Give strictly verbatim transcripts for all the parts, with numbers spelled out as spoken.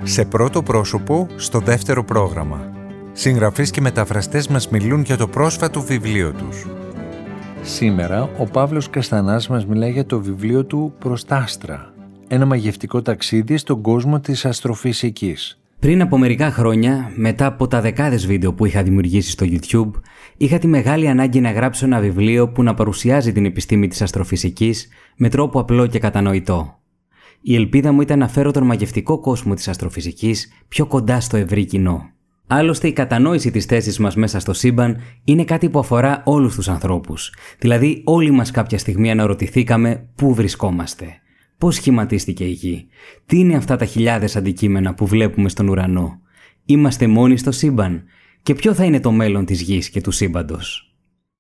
Σε πρώτο πρόσωπο, στο δεύτερο πρόγραμμα. Συγγραφείς και μεταφραστές μας μιλούν για το πρόσφατο βιβλίο τους. Σήμερα, ο Παύλος Καστανάς μας μιλάει για το βιβλίο του «Προς τ' άστρα». Ένα μαγευτικό ταξίδι στον κόσμο της αστροφυσικής. Πριν από μερικά χρόνια, μετά από τα δεκάδες βίντεο που είχα δημιουργήσει στο YouTube, είχα τη μεγάλη ανάγκη να γράψω ένα βιβλίο που να παρουσιάζει την επιστήμη της αστροφυσικής με τρόπο απλό και κατανοητό. Η ελπίδα μου ήταν να φέρω τον μαγευτικό κόσμο της αστροφυσικής πιο κοντά στο ευρύ κοινό. Άλλωστε, η κατανόηση της θέσης μας μέσα στο σύμπαν είναι κάτι που αφορά όλους τους ανθρώπους. Δηλαδή, όλοι μας κάποια στιγμή αναρωτηθήκαμε πού βρισκόμαστε. Πώς σχηματίστηκε η Γη, τι είναι αυτά τα χιλιάδες αντικείμενα που βλέπουμε στον ουρανό, είμαστε μόνοι στο σύμπαν και ποιο θα είναι το μέλλον της Γης και του σύμπαντος.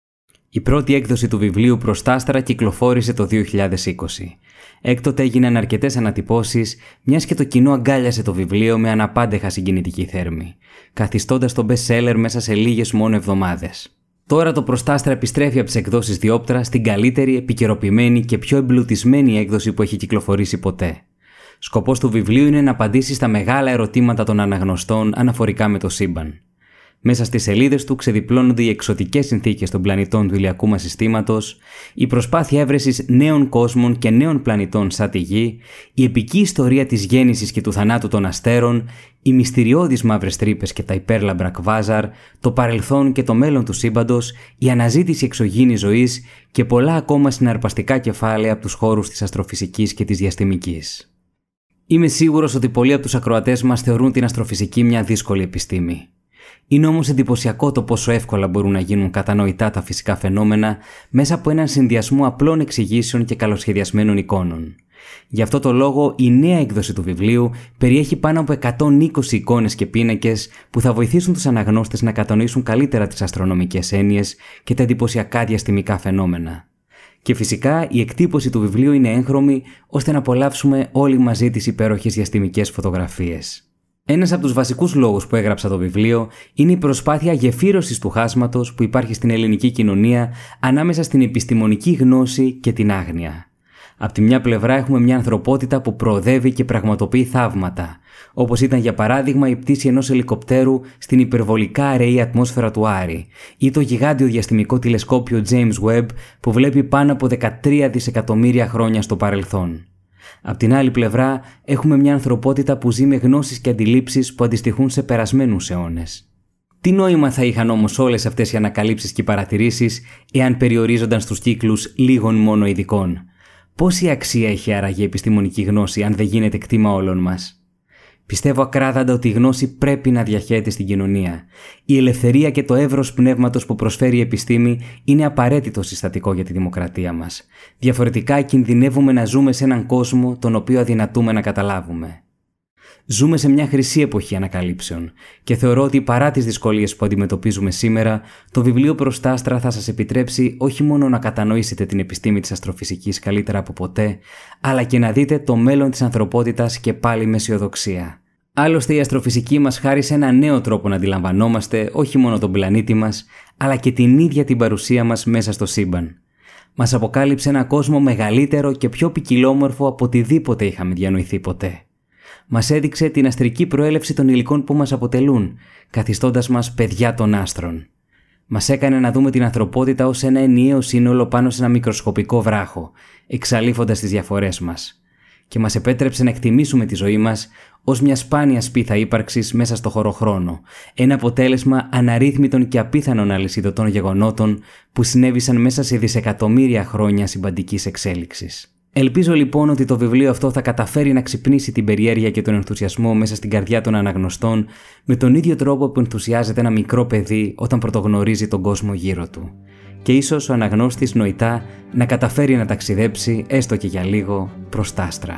Η πρώτη έκδοση του βιβλίου «Προς τ' άστρα» κυκλοφόρησε το δύο χιλιάδες είκοσι. Έκτοτε έγιναν αρκετές ανατυπώσεις, μιας και το κοινό αγκάλιασε το βιβλίο με αναπάντεχα συγκινητική θέρμη, καθιστώντας το best seller μέσα σε λίγες μόνο εβδομάδες. Τώρα το «Προς τ' άστρα» επιστρέφει από τις εκδόσεις Διόπτρα στην καλύτερη, επικαιροποιημένη και πιο εμπλουτισμένη έκδοση που έχει κυκλοφορήσει ποτέ. Σκοπός του βιβλίου είναι να απαντήσει στα μεγάλα ερωτήματα των αναγνωστών αναφορικά με το σύμπαν. Μέσα στις σελίδες του ξεδιπλώνονται οι εξωτικές συνθήκες των πλανητών του ηλιακού μας συστήματος, η προσπάθεια έβρεσης νέων κόσμων και νέων πλανητών σαν τη Γη, η επική ιστορία της γέννησης και του θανάτου των αστέρων, οι μυστηριώδεις μαύρες τρύπες και τα υπέρλαμπρα κβάζαρ, το παρελθόν και το μέλλον του σύμπαντος, η αναζήτηση εξωγήινης ζωής και πολλά ακόμα συναρπαστικά κεφάλαια από τους χώρους της αστροφυσικής και της διαστημικής. Είμαι σίγουρος ότι πολλοί από τους ακροατές μας θεωρούν την αστροφυσική μια δύσκολη επιστήμη. Είναι όμως εντυπωσιακό το πόσο εύκολα μπορούν να γίνουν κατανοητά τα φυσικά φαινόμενα μέσα από έναν συνδυασμό απλών εξηγήσεων και καλοσχεδιασμένων εικόνων. Γι' αυτό το λόγο η νέα έκδοση του βιβλίου περιέχει πάνω από εκατόν είκοσι εικόνες και πίνακες που θα βοηθήσουν τους αναγνώστες να κατανοήσουν καλύτερα τις αστρονομικές έννοιες και τα εντυπωσιακά διαστημικά φαινόμενα. Και φυσικά η εκτύπωση του βιβλίου είναι έγχρωμη ώστε να απολαύσουμε όλοι μαζί τις υπέροχες διαστημικές φωτογραφίες. Ένας από τους βασικούς λόγους που έγραψα το βιβλίο είναι η προσπάθεια γεφύρωσης του χάσματος που υπάρχει στην ελληνική κοινωνία ανάμεσα στην επιστημονική γνώση και την άγνοια. Απ' τη μια πλευρά έχουμε μια ανθρωπότητα που προοδεύει και πραγματοποιεί θαύματα, όπως ήταν για παράδειγμα η πτήση ενός ελικοπτέρου στην υπερβολικά αραιή ατμόσφαιρα του Άρη ή το γιγάντιο διαστημικό τηλεσκόπιο James Webb που βλέπει πάνω από δεκατρία δισεκατομμύρια χρόνια στο παρελθόν. Απ' την άλλη πλευρά έχουμε μια ανθρωπότητα που ζει με γνώσεις και αντιλήψεις που αντιστοιχούν σε περασμένους αιώνες. Τι νόημα θα είχαν όμως όλες αυτές οι ανακαλύψεις και οι παρατηρήσεις εάν περιορίζονταν στους κύκλους λίγων μόνο ειδικών? Πόση αξία έχει άραγε η επιστημονική γνώση αν δεν γίνεται κτήμα όλων μας? Πιστεύω ακράδαντα ότι η γνώση πρέπει να διαχέεται στην κοινωνία. Η ελευθερία και το εύρος πνεύματος που προσφέρει η επιστήμη είναι απαραίτητο συστατικό για τη δημοκρατία μας. Διαφορετικά κινδυνεύουμε να ζούμε σε έναν κόσμο τον οποίο αδυνατούμε να καταλάβουμε. Ζούμε σε μια χρυσή εποχή ανακαλύψεων και θεωρώ ότι παρά τις δυσκολίες που αντιμετωπίζουμε σήμερα, το βιβλίο «Προς τ' άστρα» θα σας επιτρέψει όχι μόνο να κατανοήσετε την επιστήμη της αστροφυσικής καλύτερα από ποτέ, αλλά και να δείτε το μέλλον της ανθρωπότητας και πάλι με αισιοδοξία. Άλλωστε η αστροφυσική μας χάρισε ένα νέο τρόπο να αντιλαμβανόμαστε όχι μόνο τον πλανήτη μας, αλλά και την ίδια την παρουσία μας μέσα στο σύμπαν. Μας αποκάλυψε ένα κόσμο μεγαλύτερο και πιο ποικιλόμορφο από οτιδήποτε είχαμε διανοηθεί ποτέ. Μας έδειξε την αστρική προέλευση των υλικών που μας αποτελούν, καθιστώντας μας παιδιά των άστρων. Μας έκανε να δούμε την ανθρωπότητα ως ένα ενιαίο σύνολο πάνω σε ένα μικροσκοπικό βράχο, εξαλείφοντας τις διαφορές μας. Και μας επέτρεψε να εκτιμήσουμε τη ζωή μας ως μια σπάνια σπίθα ύπαρξης μέσα στο χωροχρόνο, ένα αποτέλεσμα αναρρύθμιτων και απίθανων αλυσιδωτών γεγονότων που συνέβησαν μέσα σε δισεκατομμύρια χρόνια συμπαντικής εξέλιξης. Ελπίζω λοιπόν ότι το βιβλίο αυτό θα καταφέρει να ξυπνήσει την περιέργεια και τον ενθουσιασμό μέσα στην καρδιά των αναγνωστών με τον ίδιο τρόπο που ενθουσιάζεται ένα μικρό παιδί όταν πρωτογνωρίζει τον κόσμο γύρω του. Και ίσως ο αναγνώστης νοητά να καταφέρει να ταξιδέψει έστω και για λίγο προς τ' άστρα.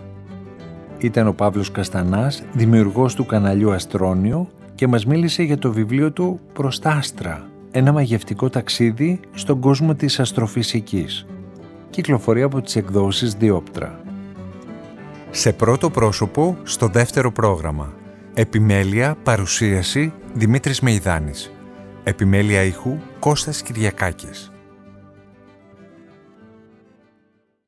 Ήταν ο Παύλος Καστανάς, δημιουργός του καναλιού Αστρόνιο και μας μίλησε για το βιβλίο του «Προς τ' άστρα», ένα μαγευτικό ταξίδι στον κόσμο της αστροφυσικής. Κυκλοφορεί από τις εκδόσεις Διόπτρα. Σε πρώτο πρόσωπο, στο δεύτερο πρόγραμμα. Επιμέλεια, παρουσίαση, Δημήτρης Μεϊδάνης. Επιμέλεια ήχου, Κώστας Κυριακάκης.